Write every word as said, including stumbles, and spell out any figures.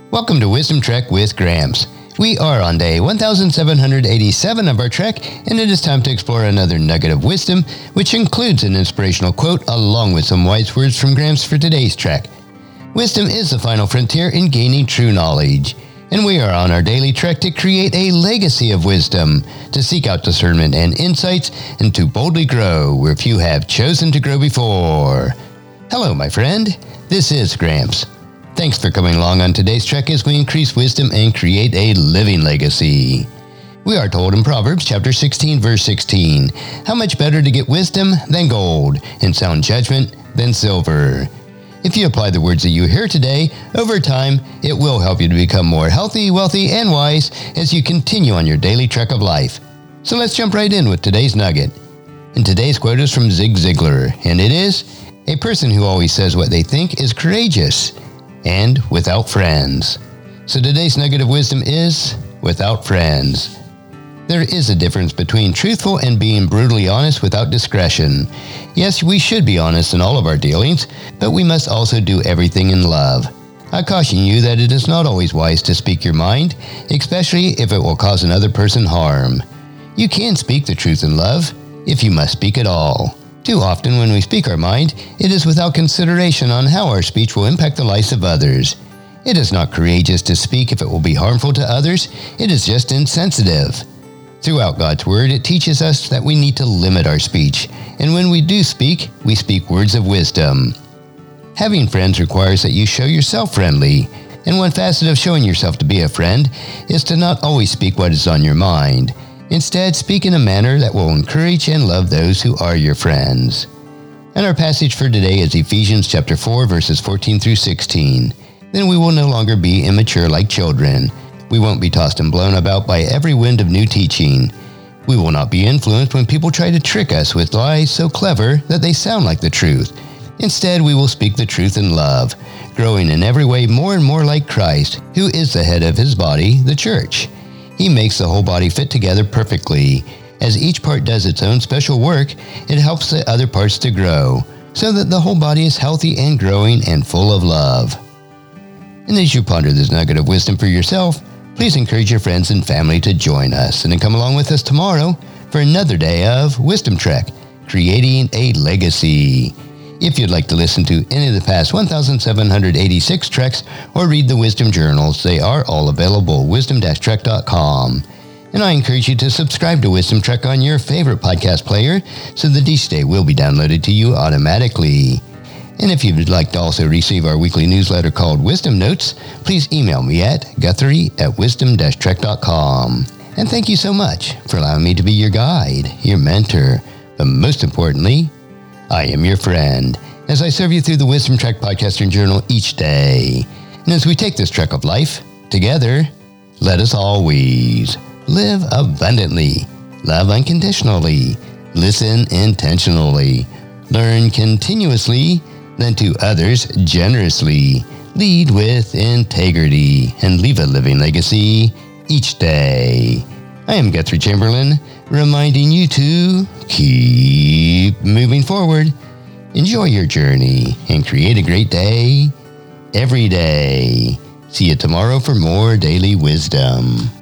Welcome to Wisdom Trek with Gramps. We are on day one thousand seven hundred eighty-seven of our trek, and it is time to explore another nugget of wisdom, which includes an inspirational quote along with some wise words from Gramps for today's trek. Wisdom is the final frontier in gaining true knowledge, and we are on our daily trek to create a legacy of wisdom, to seek out discernment and insights, and to boldly grow where few have chosen to grow before. Hello, my friend. This is Gramps. Thanks for coming along on today's trek as we increase wisdom and create a living legacy. We are told in Proverbs chapter sixteen, verse sixteen, how much better to get wisdom than gold, and sound judgment than silver. If you apply the words that you hear today, over time, it will help you to become more healthy, wealthy, and wise as you continue on your daily trek of life. So let's jump right in with today's nugget. And today's quote is from Zig Ziglar, and it is, "A person who always says what they think is courageous and without friends." So today's nugget of wisdom is without friends. There is a difference between truthful and being brutally honest without discretion. Yes, we should be honest in all of our dealings, but we must also do everything in love. I caution you that it is not always wise to speak your mind, especially if it will cause another person harm. You can speak the truth in love, if you must speak at all. Too often when we speak our mind, it is without consideration on how our speech will impact the lives of others. It is not courageous to speak if it will be harmful to others, it is just insensitive. Throughout God's Word, it teaches us that we need to limit our speech, and when we do speak, we speak words of wisdom. Having friends requires that you show yourself friendly, and one facet of showing yourself to be a friend is to not always speak what is on your mind. Instead, speak in a manner that will encourage and love those who are your friends. And our passage for today is Ephesians chapter four, verses fourteen through sixteen. Then we will no longer be immature like children. We won't be tossed and blown about by every wind of new teaching. We will not be influenced when people try to trick us with lies so clever that they sound like the truth. Instead, we will speak the truth in love, growing in every way more and more like Christ, who is the head of his body, the church. He makes the whole body fit together perfectly. As each part does its own special work, it helps the other parts to grow, so that the whole body is healthy and growing and full of love. And as you ponder this nugget of wisdom for yourself, please encourage your friends and family to join us and to come along with us tomorrow for another day of Wisdom Trek, creating a legacy. If you'd like to listen to any of the past one thousand seven hundred eighty-six treks or read the Wisdom Journals, they are all available at wisdom dash trek dot com. And I encourage you to subscribe to Wisdom Trek on your favorite podcast player so that each day will be downloaded to you automatically. And if you'd like to also receive our weekly newsletter called Wisdom Notes, please email me at guthrie at wisdom dash trek dot com. And thank you so much for allowing me to be your guide, your mentor, but most importantly, I am your friend, as I serve you through the Wisdom Trek podcast and journal each day. And as we take this trek of life together, let us always live abundantly, love unconditionally, listen intentionally, learn continuously, lend to others generously, lead with integrity, and leave a living legacy each day. I am Guthrie Chamberlain, reminding you to keep moving forward, enjoy your journey, and create a great day every day. See you tomorrow for more daily wisdom.